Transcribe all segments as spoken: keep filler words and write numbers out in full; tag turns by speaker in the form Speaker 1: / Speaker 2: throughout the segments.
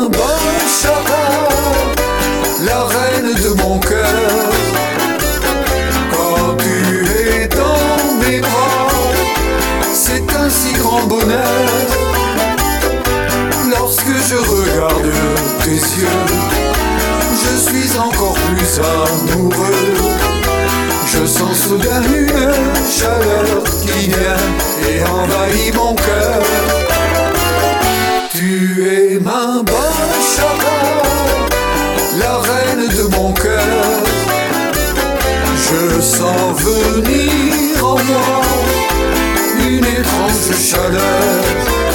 Speaker 1: ma bachata, la reine de mon cœur. Quand tu es dans mes bras, c'est un si grand bonheur. Lorsque je regarde tes yeux, je suis encore plus amoureux. Je sens soudain une chaleur qui vient et envahit mon cœur. Tu es ma bachata, la reine de mon cœur. Je sens venir en moi une étrange chaleur.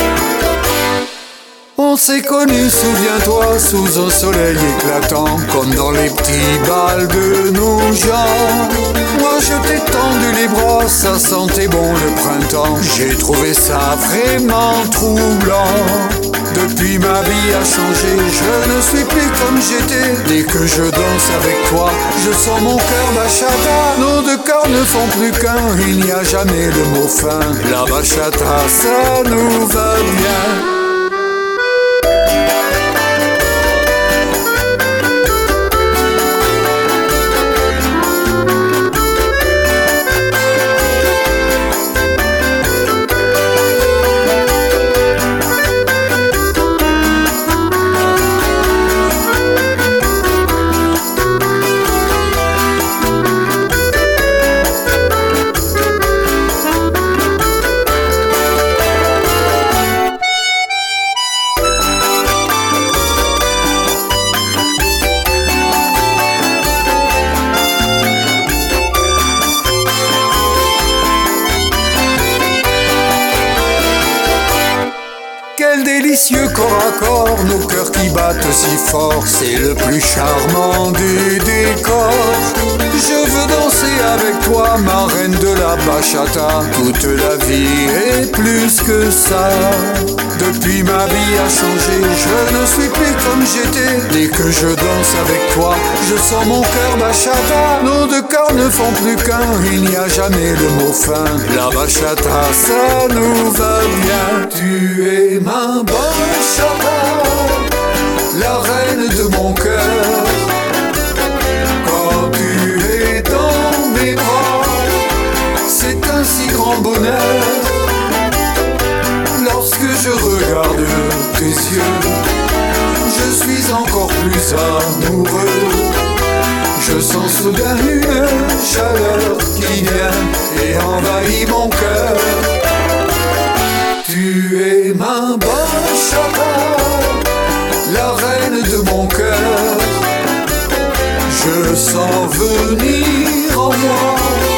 Speaker 1: On s'est connus, souviens-toi, sous un soleil éclatant, comme dans les petits bals de nos gens. Moi je t'ai tendu les bras, ça sentait bon le printemps. J'ai trouvé ça vraiment troublant. Depuis ma vie a changé, je ne suis plus comme j'étais. Dès que je danse avec toi, je sens mon cœur bachata. Nos deux corps ne font plus qu'un, il n'y a jamais de mot fin. La bachata, ça nous va bien. Quel délicieux corps à corps, nos cœurs qui battent si fort, c'est le plus charmant du décor. Je veux danser avec toi, ma reine de la bachata, toute la vie et plus que ça. Depuis ma vie a changé, je ne suis plus comme j'étais. Dès que je danse avec toi, je sens mon cœur bachata. Nos deux corps ne font plus qu'un, il n'y a jamais de mot fin. La bachata, ça nous va bien. Tu es ma bachata, la reine de mon cœur. Quand tu es dans mes bras, c'est un si grand bonheur. Lorsque je regarde tes yeux, je suis encore plus amoureux. Je sens soudain une chaleur qui vient et envahit mon cœur. Tu es ma bachata, la reine de mon cœur. Je sens venir en moi